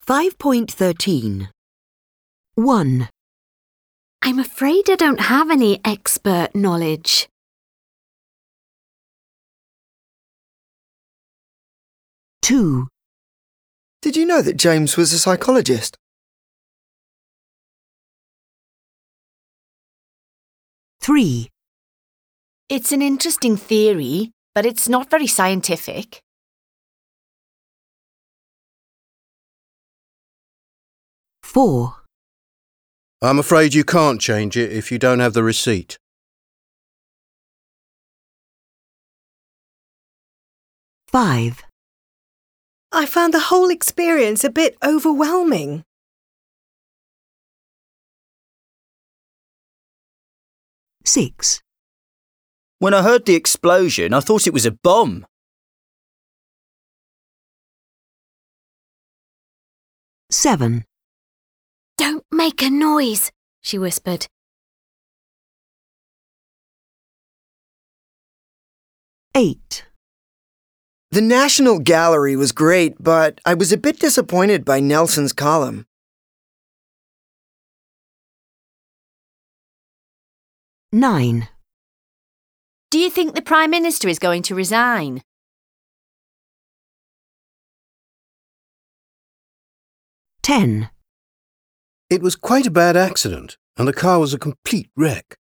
5.13. 1, I'm afraid I don't have any expert knowledge. 2, Did you know that James was a psychologist? 3, It's an interesting theory, but it's not very scientific. 4, I'm afraid you can't change it if you don't have the receipt. 5, I found the whole experience a bit overwhelming. 6, When I heard the explosion, I thought it was a bomb. 7, Don't make a noise, she whispered. 8, The National Gallery was great, but I was a bit disappointed by Nelson's column. 9, Do you think the Prime Minister is going to resign? 10, It was quite a bad accident, and the car was a complete wreck.